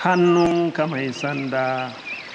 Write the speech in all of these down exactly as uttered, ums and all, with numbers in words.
hannunka mai sanda.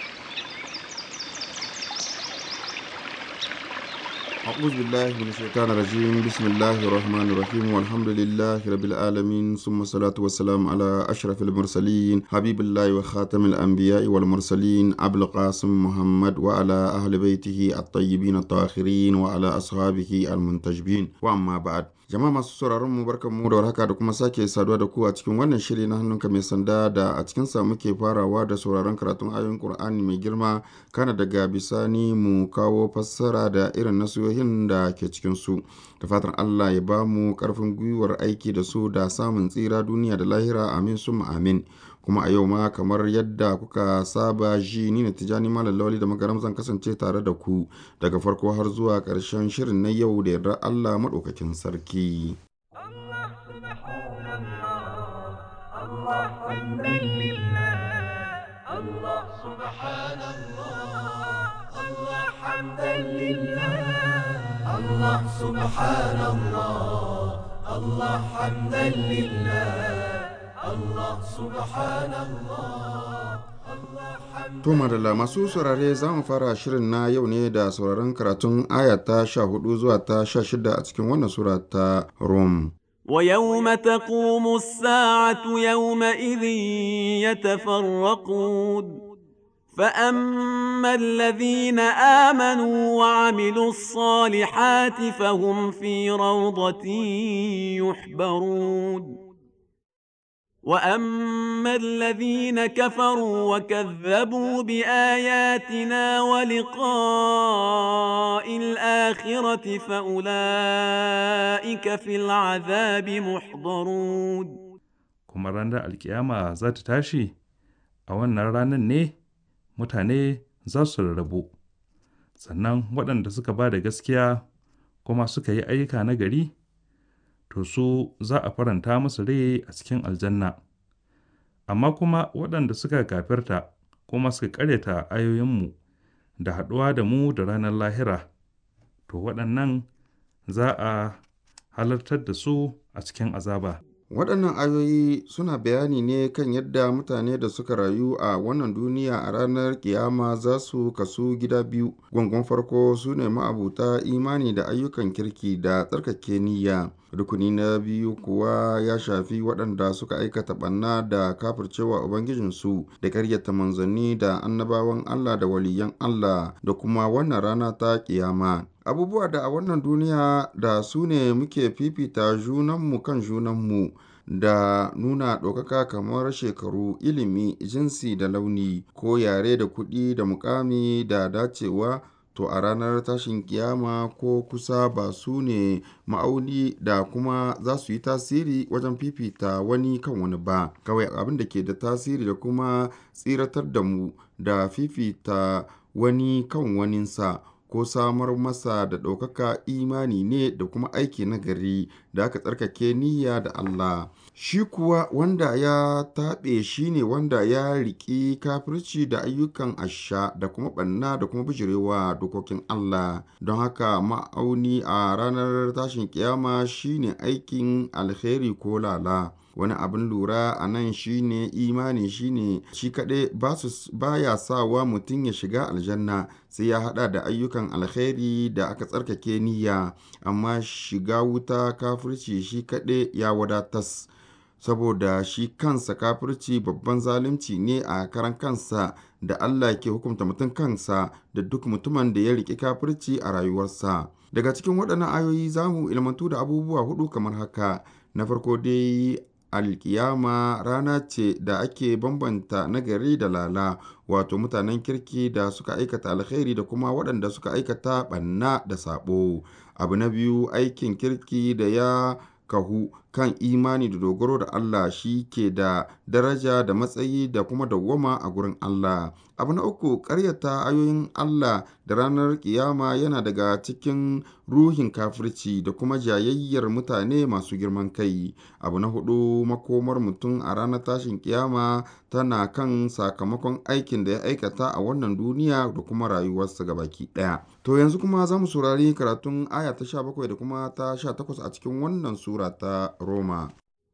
أعوذ بالله من الشيطان الرجيم بسم الله الرحمن الرحيم والحمد لله رب العالمين ثم الصلاة والسلام على أشرف المرسلين حبيب الله وخاتم الأنبياء والمرسلين أبو القاسم محمد وعلى أهل بيته الطيبين الطاهرين وعلى أصحابه المنتجبين وأما بعد. Jama'a masu sauraron mu barkanmu da warhaka da kuma sake saduwa da ku a cikin wannan shiri na hannunka mai sanda da a cikin sa muke farawa da sauraron karatun ayoyin Qur'ani mai girma kana daga bisani mu kawo fassara da irin nasihohin da ke cikin su. Da fatan Allah ya ba mu karfin gwiwar aiki da su da samun tsira duniya da lahira amin summa amin. Kuma a yau ma kamar yadda kuka saba ji ni na Tijani Malam Lawali da Magaram zan kasance tare da ku daga farko har zuwa ƙarshen shirin na yau da yarda Allah maɗaukakin sarki. الله سبحان الله الله حمدا لله الله سبحان الله الله حمدا لله الله سبحان الله الله حمدا لله الله سبحان الله الله حمدا. To madalla masu saurare za mu fara shirin na yau ne da sauraron karatun aya ta sha hudu zuwa ta sha shida a cikin wannan sura ta Rum. ويوم تقوم الساعة يومئذ يتفرقون فأما الذين آمنوا وعملوا الصالحات فهم في روضة يحبرون وأما الذين كفروا وكذبوا بآياتنا ولقاء الآخرة فأولئك في العذاب محضرون. kuma ranar alkiyama za ta tashi a wannan ranar ne mutane za su rarrabu, sannan waɗanda suka ba da gaskiya kuma suka yi ayyuka na gari to su za a faranta musu rai a cikin aljanna, amma kuma waɗanda suka kafirta kuma suka ƙaryata ayoyinmu da haɗuwa da mu da ranar lahira to waɗannan za a halartar da su a cikin azaba. Waɗannan ayoyi suna bayani ne kan yadda mutane da suka rayu a wannan duniya a ranar kiyama za su kasu gida biyu. Gungun farko su ne ma'abuta imani da ayyukan kirki da tsarkake niyya. Rukuni na biyu kuwa ya shafi waɗanda suka aikata ɓanna da kafircewa Ubangijinsu da ƙaryata manzanni da annabawan Allah da waliyan Allah da kuma wannan rana ta kiyama. Abubuwa da a wannan duniya da su ne muke fifita junanmu kan junanmu da nuna ɗaukaka kamar shekaru, ilimi, jinsi da launi ko yare da kuɗi da mukami da dacewa to a ranar tashin kiyama ko kusa ba su ne ma'auni da kuma za su yi tasiri wajen fifita wani kan wani ba. Kawai abin da ke da tasiri da kuma tsiratar da mu da fifita wani kan waninsa ko samar masa da ɗaukaka imani ne da kuma aiki na gari da aka tsarkake niyya da Allah. Shi kuwa wanda ya taɓe shi ne wanda ya riƙi kafirci da ayyukan asha da kuma ɓanna da kuma bijirewa dokokin Allah. Don haka ma'auni a ranar tashin kiyama shi ne aikin alheri ko lala. Wani abin lura a nan shi ne imani shi ne shi kaɗai ba ya sawa mutum ya shiga aljanna sai ya haɗa da ayyukan alkhairi da aka tsarkake niyya, amma shiga wuta kafirci shi kaɗai ya wadatas. Saboda shi kansa kafirci babban zalunci ne a karan kansa da Allah ke hukunta mutum kansa da duk mutumin da ya riƙe kafirci a rayuwarsa. Daga cikin waɗannan ayoyi za mu ilmantu da abubuwa hudu kamar haka. Na farko dai alkiyama rana ce da ake bambanta nagari da lala, wato mutanen kirki da suka aikata alkhairi da kuma waɗanda suka aikata ɓanna da saɓo. Abu na biyu, aikin kirki da ya kahu kan imani da dogaro da Allah shi ke da daraja da matsayi da kuma dawwama a gurin Allah. Abu na uku, ƙaryata ayoyin Allah da ranar ƙiyama yana daga cikin ruhin kafirci da kuma jayayyar mutane masu girman kai. Abu na hudu, makomar mutum a ranar tashin ƙiyama tana kan sakamakon aikin da ya aikata a wannan duniya da kuma rayuwarsa gabaki ɗaya. To yanzu kuma za mu saurari karatun aya ta sha bakwai da kuma ta sha takwas a cikin wannan sura ta Roma.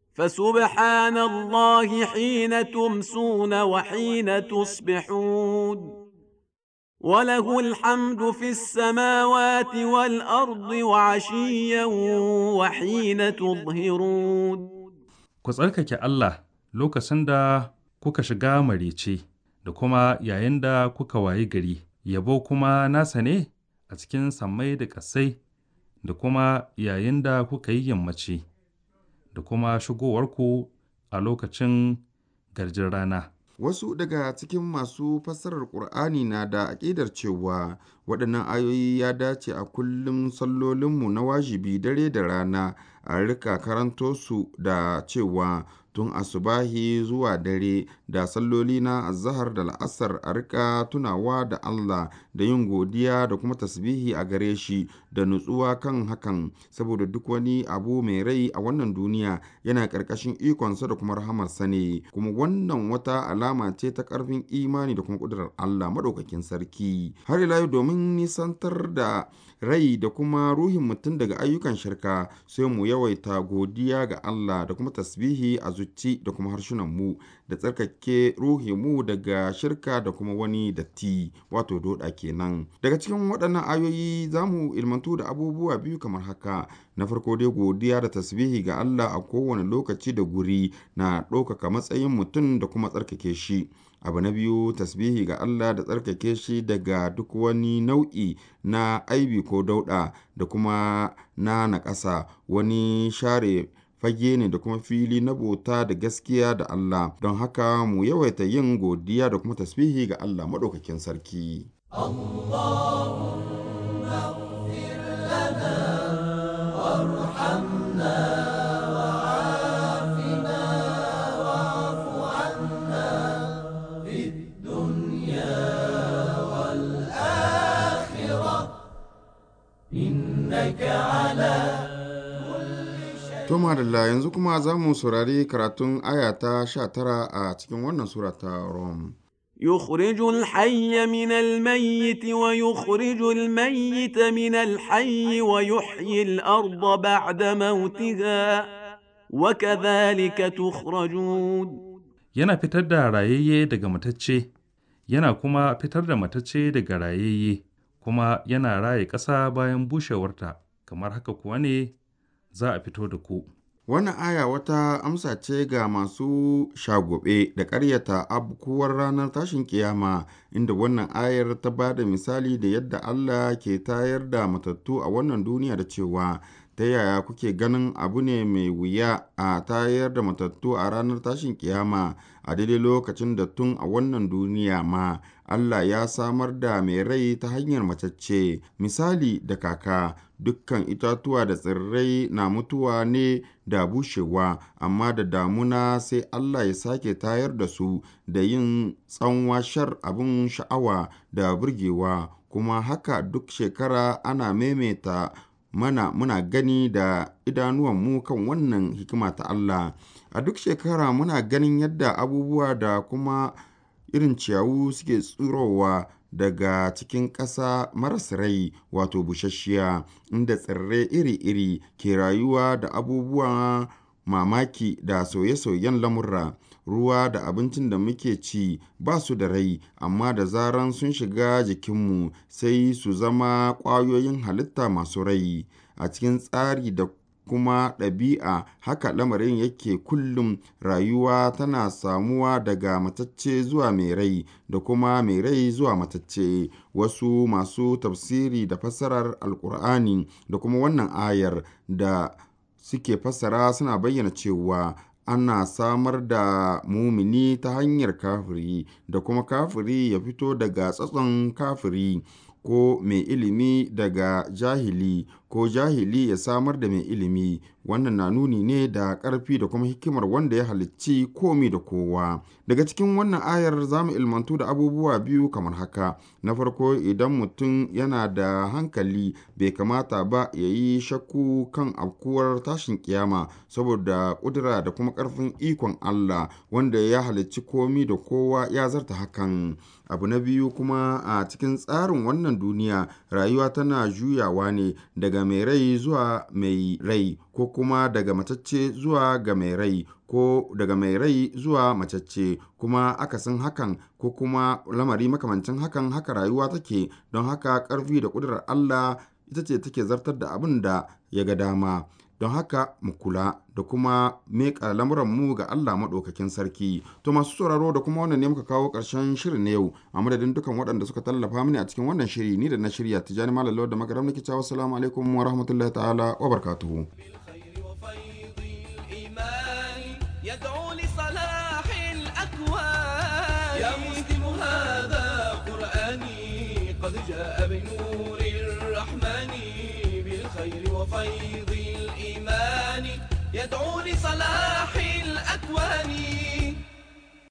فسبحان الله حين تمسون وحين تصبحون وله الحمد في السماوات والأرض وعشيا وحين تظهرون. Ku tsarkake Allah lokacin da kuka shiga marece da kuma yayin da kuka wayi gari, yabo kuma nasa ne a cikin sammai da ƙasai da kuma yayin da kuka yi yammaci da kuma shigowarku a lokacin garjin rana. Wasu daga cikin masu fassarar Ƙur'ani na da aƙidar cewa waɗannan ayoyi ya dace a kullum sallolinmu na wajibi dare da rana a rika karanto su da cewa tun asubahi zuwa dare da salloli na azahar da la'asar a rika tunawa da Allah da yin godiya da kuma tasbihi a gare shi da nutsuwa kan hakan saboda duk wani abu mai rai a wannan duniya yana ƙarƙashin ikonsa da kuma rahamarsa ne, kuma wannan wata alama ce ta ƙarfin imani da kuma ƙudurar Allah maɗaukakin sarki. Har ila yau domin nisantar da rai da kuma ruhin mutum daga ayyukan shirka sai mu yawaita godiya ga Allah da kuma tasbihi a zuci da kuma harshenmu da tsarkake ruhinmu daga shirka da kuma wani datti wato doda kenan. Daga cikin waɗannan ayoyi za mu ilmantu da abubuwa biyu kamar haka. Na farko dai godiya da tasbihi ga Allah a kowane lokaci da guri na ɗaukaka matsayin mutum da kuma tsarkake shi. Abu na biyu tasbihi ga Allah da tsarkake shi daga duk wani nau'i na aibi ko dauɗa da kuma na naƙasa, wani share fage ne da kuma fili na bauta da gaskiya da Allah. Don haka mu yawaita yin godiya da kuma tasbihi ga Allah maɗaukakin sarki. Toma da yanzu kuma za mu saurari karatun aya ta sha tara a cikin wannan sura ta Rom. يخرج الحي من الميت ويخرج الميت من الحي ويحيي الأرض بعد موتها وكذلك تخرجون. Yana fitar da rayayye daga matacce, yana kuma fitar da matacce daga rayayye, kuma yana raye ƙasa bayan bushewarta, kamar haka kuwa ne za a fito da ku. Wannan aya wata amsa ce ga masu shagobe da ƙaryata abkuwar ranar tashin kiyama, inda wannan ayar ta ba da misali da yadda Allah ke tayar da matattu a wannan duniya da cewa ta yaya kuke ganin abu ne mai wuya a tayar da matattu a ranar tashin kiyama a daidai lokacin da tun a wannan duniya ma Allah ya samar da mai rai ta hanyar macece. Misali da kaka, dukkan itatuwa da tsirrai na mutuwa ne da bushewa, amma da damuna sai Allah ya sake tayar da su da yin tsanwa shar abin sha'awa da burgewa, kuma haka duk shekara ana maimaita mana muna gani da idanuwanmu kan wannan hikima ta Allah. A duk shekara muna ganin yadda abubuwa da kuma irin ciyawu suke tsirowa daga cikin ƙasa maras rai wato busasshiya, inda tsirrai iri-iri ke rayuwa da abubuwa mamaki da sauye-sauyen lamurra. Ruwa da abincin da muke ci ba su da rai, amma da zaran sun shiga jikinmu sai su zama ƙwayoyin halitta masu rai. A cikin tsari da kuma ɗabi'a haka lamarin yake kullum. Rayuwa tana samuwa daga matacce zuwa mai rai da kuma mai rai zuwa matacce. Wasu masu tafsiri da fassarar Alƙur'ani da kuma wannan ayar da suke fassara suna bayyana cewa ana samar da mumini ta hanyar kafiri da kuma kafiri ya fito daga tsatson kafiri, ko mai ilimi daga jahili, ko jahili ya samar da mai ilimi. Wannan na nuni ne da ƙarfi da kuma hikimar wanda ya halicci komi da kowa. Daga cikin wannan ayar za mu ilmantu da abubuwa biyu kamar haka. Na farko, idan mutum yana da hankali bai kamata ba ya yi shakku kan afkuwar tashin kiyama, saboda ƙudura da kuma ƙarfin ikon Allah wanda ya halicci komi da kowa ya zarta hakan. Abu na biyu kuma, a cikin tsarin wannan duniya rayuwa tana juyawa ne daga daga mai rai zuwa mai rai, ko kuma daga matacce zuwa ga mai rai, ko daga mai rai zuwa macacce, kuma akasin hakan, ko kuma lamari makamancin hakan. Haka rayuwa take, don haka ƙarfi da ƙudurar Allah ita ce take zartar da abin da ya ga dama. Don haka mu kula da kuma meƙa lamuranmu ga Allah maɗaukakin sarki. To masu sauraro, da kuma wannan ne muka kawo ƙarshen shirin na yau. A madadin dukan waɗanda suka tallafa mini a cikin wannan shiri, ni da na shirya Tijjani Malam Lawal da Magaram nake cewa assalamu alaikum wa rahmatullahi ta'ala wa barakatuhu. يدعو لصلاح الأكوان يا مسلم هذا قرآني قد جاء بنور الرحمن بالخير وفيض الإيمان يدعو لصلاح الأكوان.